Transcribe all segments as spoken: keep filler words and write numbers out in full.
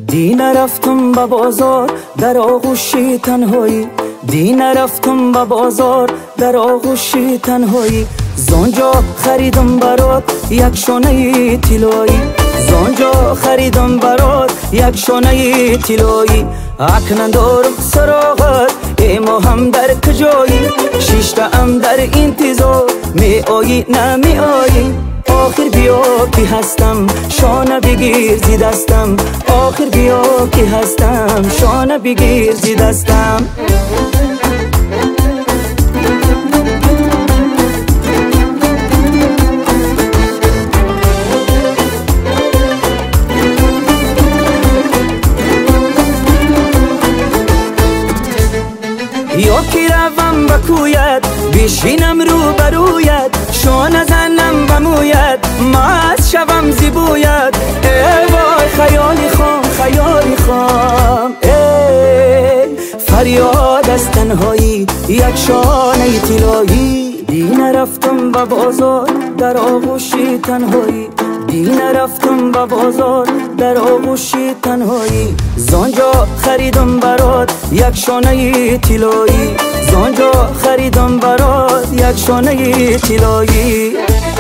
دی نرفتم به بازار در آغوشی تنهایی، دی نرفتم به بازار در آغوشی تنهایی. زانجا خریدم برات یک شانه طلایی، زانجا خریدم برات یک شانه طلایی. اکنون دارم سراغت ای ما هم در کجایی، شیشته ام در انتظار می آیی نمی آیی. آخر بیا که هستم شانه بگیر زی دستم، آخر بیا که هستم شانه بگیر زی دستم. یا که روم بکوید بشینم رو بروید، شانه زنم بموید مست شوم زیبوید. ای وای خیالی خام خیالی خام، ای فریاد از تنهایی یک شانه طلایی. دی نرفتم به بازار در آغوشی تنهایی، دی نرفتم به بازار در آغوشی تنهایی. زانجا خریدم برات یک شانه طلایی، زانجا خریدم برات یک شانه طلایی.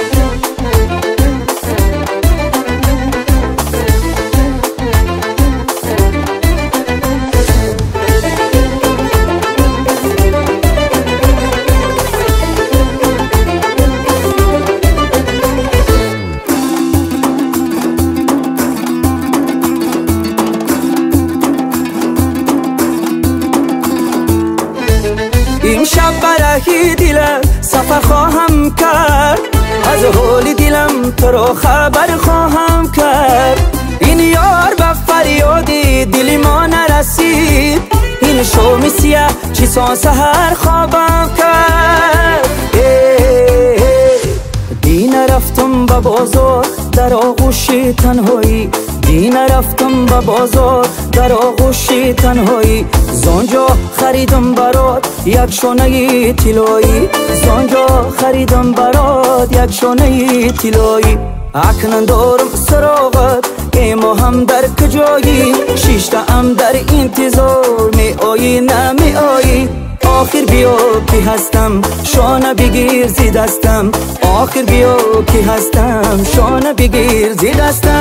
این شب برای دلم سفر خواهم کرد، از حال دلم تو را خبر خواهم کرد. این یار به فریادی دل ما نرسید، این شام سیاه چی سان سحر خوابم کرد. دی نرفتم به بازار در آغوشی تنهایی، دی نرفتم به بازار در آغوشی تنهایی. زانجا خریدم برات یک شانه طلایی، زانجا خریدم برات یک شانه طلایی. اکنون دارم سراغت ای ما هم در کجایی، شیشته ام در انتظار می آیی نمی آیی. آخر بیا که هستم شانه بگیر زی دستم، آخر بیا که هستم شانه بگیر زی دستم.